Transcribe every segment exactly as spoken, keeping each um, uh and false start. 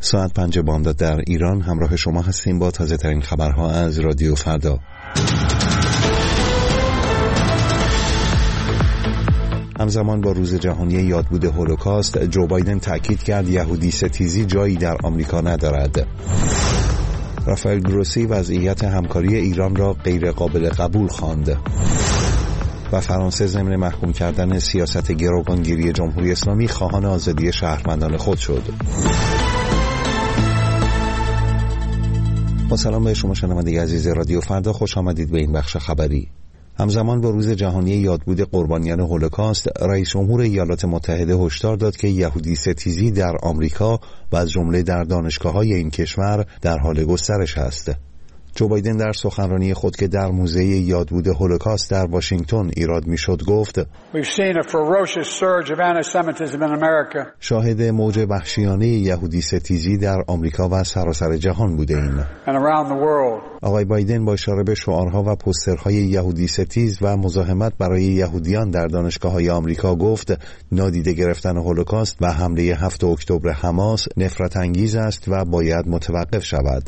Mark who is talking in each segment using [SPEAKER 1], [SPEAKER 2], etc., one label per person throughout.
[SPEAKER 1] ساعت پنج بامداد در ایران همراه شما هستیم با تازه ترین خبرها از رادیو فردا. همزمان با روز جهانی یادبود هولوکاست، جو بایدن تاکید کرد یهودی ستیزی جایی در آمریکا ندارد. رافائل گروسی وضعیت همکاری ایران را غیر قابل قبول خواند. و فرانسه ضمن محکوم کردن سیاست گروگانگیری جمهوری اسلامی خواهان آزادی شهروندان خود شد. با سلام به شما شنونده عزیز رادیو فردا، خوش آمدید به این بخش خبری. همزمان با روز جهانی یادبود قربانیان هولوکاست، رئیس جمهور ایالات متحده هشدار داد که یهودی ستیزی در آمریکا و از جمله در دانشگاه‌های این کشور در حال گسترش است. جو بایدن در سخنرانی خود که در موزه یادبود هولوکاست در واشنگتن ایراد میشد گفت: شاهد موج وحشیانه یهودی ستیزی در آمریکا و سراسر جهان بوده‌ایم. آقای بایدن با اشاره به شعارها و پوسترهای یهودی ستیز و مزاحمت برای یهودیان در دانشگاه‌های آمریکا گفت نادیده گرفتن هولوکاست و حمله هفتم اکتبر حماس نفرت انگیز است و باید متوقف شود.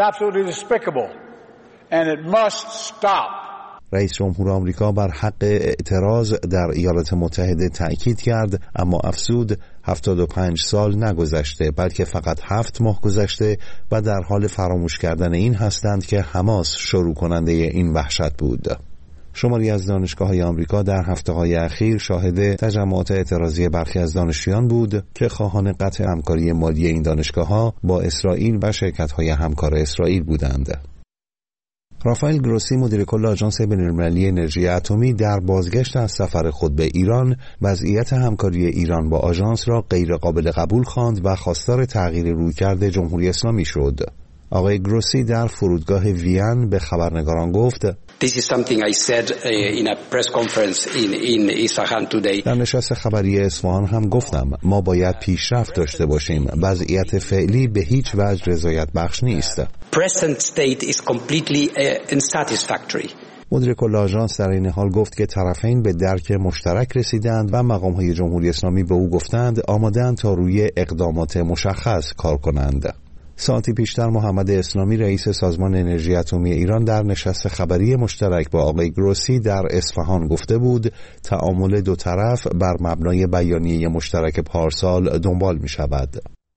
[SPEAKER 2] And it must stop.
[SPEAKER 1] رئیس جمهور آمریکا بر حق اعتراض در ایالات متحده تأکید کرد، اما افزود هفتاد و پنج سال نگذشته بلکه فقط هفت ماه گذشته و در حال فراموش کردن این هستند که حماس شروع کننده این وحشت بود. شماری از دانشگاه‌های آمریکا در هفته‌های اخیر شاهد تجمعات اعتراضی برخی از دانشجویان بود که خواهان قطع همکاری مالی این دانشگاه‌ها با اسرائیل و شرکت‌های همکار اسرائیل بودند. رافائل گروسی مدیر کل آژانس بین‌المللی انرژی اتمی در بازگشت از سفر خود به ایران وضعیت همکاری ایران با آژانس را غیر قابل قبول خواند و خواستار تغییر رویکرد جمهوری اسلامی شد. آقای گروسی در فرودگاه وین به خبرنگاران گفت:
[SPEAKER 3] This is something I said in a press conference in in Isfahan today.
[SPEAKER 1] در نشست خبری اصفهان هم گفتم ما باید پیشرفت داشته باشیم. وضعیت فعلی به هیچ وجه رضایت بخش نیست.
[SPEAKER 3] Present state is completely unsatisfactory.
[SPEAKER 1] مدیر کل آژانس در این حال گفت که طرفین به درک مشترک رسیدند و مقام‌های جمهوری اسلامی به او گفتند آماده‌اند تا روی اقدامات مشخص کار کنند. ساعتی پیشتر محمد اسلامی رئیس سازمان انرژی اتمی ایران در نشست خبری مشترک با آقای گروسی در اصفهان گفته بود تعامل دو طرف بر مبنای بیانیه مشترک پارسال دنبال می شود.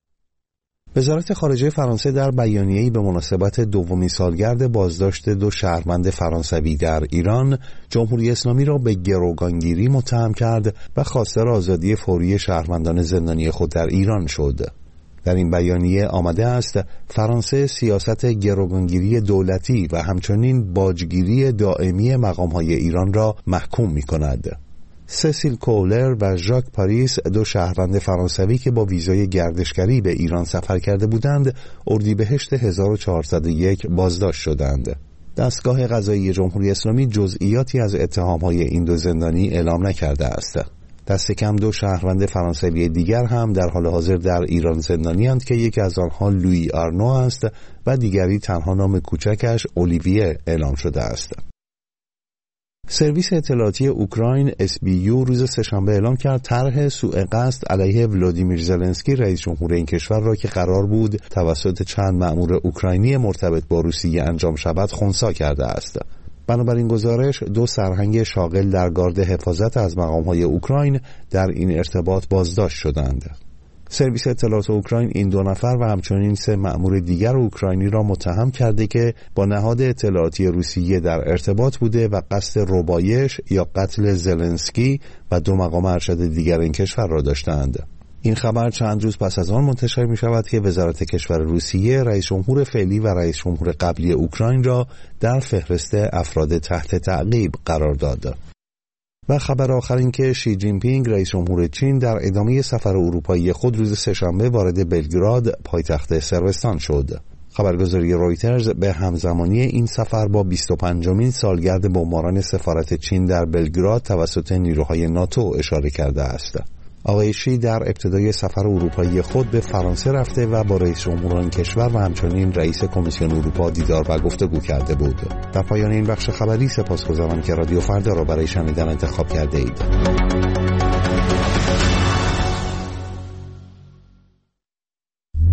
[SPEAKER 1] وزارت خارجه فرانسه در بیانیه‌ای به مناسبت دومین سالگرد بازداشت دو شهروند فرانسوی در ایران، جمهوری اسلامی را به گروگانگیری متهم کرد و خواستار آزادی فوری شهروندان زندانی خود در ایران شد. در این بیانیه آمده است فرانسه سیاست گروگانگیری دولتی و همچنین باجگیری دائمی مقام‌های ایران را محکوم می‌کند. سسیل کولر و ژاک پاریس دو شهروند فرانسوی که با ویزای گردشگری به ایران سفر کرده بودند، اردیبهشت هزار و چهارصد و یک بازداشت شدند. دستگاه قضایی جمهوری اسلامی جزئیاتی از اتهام‌های این دو زندانی اعلام نکرده است. دست کم دو شهروند فرانسوی دیگر هم در حال حاضر در ایران زندانی‌اند که یکی از آنها لویی آرنو است و دیگری تنها نام کوچکش اولیویه اعلام شده است. سرویس اطلاعاتی اوکراین اس بی یو روز سه‌شنبه اعلام کرد طرح سوء قصد علیه ولادیمیر زلنسکی رئیس جمهور این کشور را که قرار بود توسط چند مأمور اوکراینی مرتبط با روسیه انجام شود خنثی کرده است. بنابراین گزارش دو سرهنگ شاغل در گارد حفاظت از مقام‌های اوکراین در این ارتباط بازداشت شدند. سرویس اطلاعات اوکراین این دو نفر و همچنین سه مأمور دیگر اوکراینی را متهم کرده که با نهاد اطلاعاتی روسیه در ارتباط بوده و قصد ربایش یا قتل زلنسکی و دو مقام ارشد دیگر این کشور را داشتند. این خبر چند روز پس از آن منتشر می شود که وزارت کشور روسیه رئیس جمهور فعلی و رئیس جمهور قبلی اوکراین را در فهرست افراد تحت تعقیب قرار داد. و خبر آخر این که شی جین پینگ رئیس جمهور چین در ادامه سفر اروپایی خود روز سه‌شنبه وارد بلگراد پایتخت صربستان شد. خبرگزاری رویترز به همزمانی این سفر با بیست و پنجمین سالگرد بمباران سفارت چین در بلگراد توسط نیروهای ناتو اشاره کرده است. آقای شی در ابتدای سفر اروپایی خود به فرانسه رفته و با رئیس جمهوران کشور و همچنین رئیس کمیسیون اروپا دیدار و گفتگو کرده بود. در پایان این بخش خبری سپاسگزارم که رادیو فردا را برای شنیدن انتخاب کرده اید.